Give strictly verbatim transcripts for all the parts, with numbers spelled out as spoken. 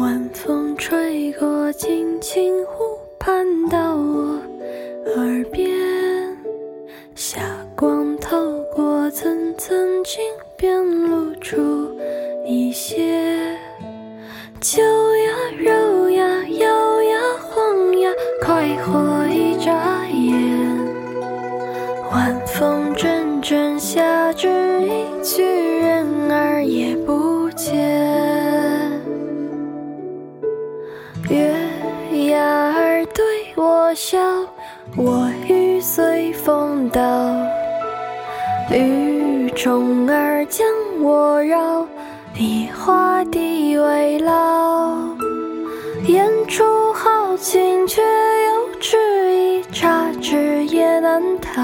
晚风吹过青青湖畔，到我耳边，霞光透过层层镜边，露出一些秋呀柔呀摇呀晃呀，快活一眨眼。晚风阵阵，下至一去，人儿也不见。月牙儿对我笑，我欲随风倒。雨虫儿将我绕，以花地为牢。言出豪情，却又迟疑，插枝也难逃。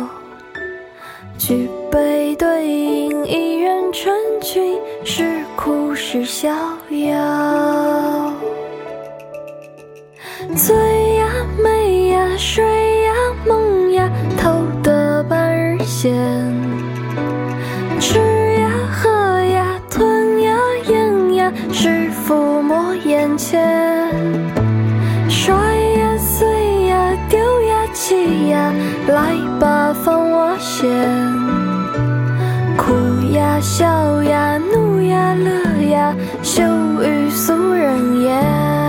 举杯对饮，一人成群，是哭是逍遥。醉呀美呀睡呀梦呀，偷得半日闲。吃呀喝呀吞呀咽呀，是抚摸眼前。摔呀碎呀丢呀弃呀，来吧放我先。哭呀笑呀怒呀乐呀，休与俗人言。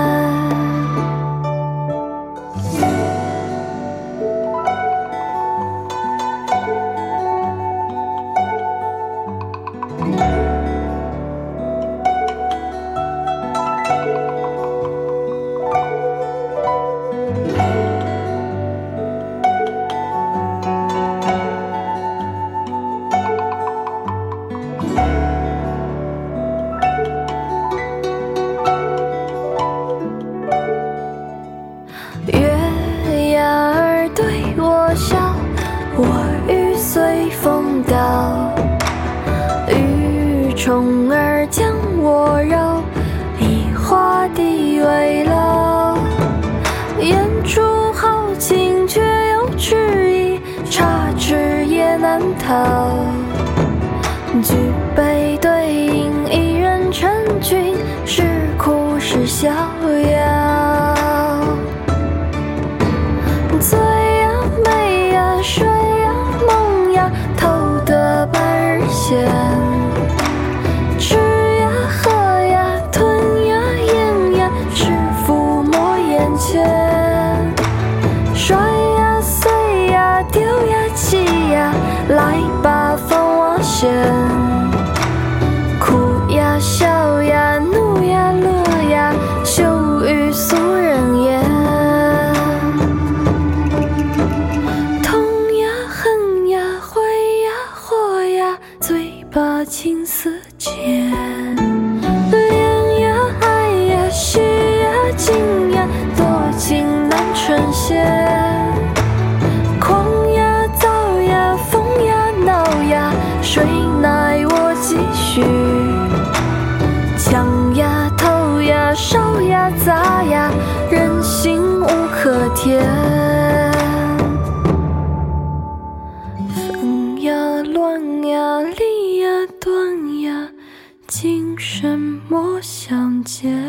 月牙儿对我笑，我欲随风倒。雨虫儿将我绕，以花地为牢。言出豪情，却又迟疑，插枝也难逃。举杯对饮，一人成群，是哭是逍遥。醉呀美呀睡呀梦呀，偷得半日闲。吃呀喝呀吞呀咽呀，是抚摸眼前。摔呀碎呀丢呀弃呀，来吧放我先。哭呀笑呀怒呀乐呀，休与俗人言。把情丝牵，恋呀爱呀喜呀惊呀，多情难成仙。狂呀躁呀疯呀闹呀，谁奈我继续。抢呀偷呀烧呀砸呀，人心无可填。分呀乱呀离呀断呀，今生莫相见。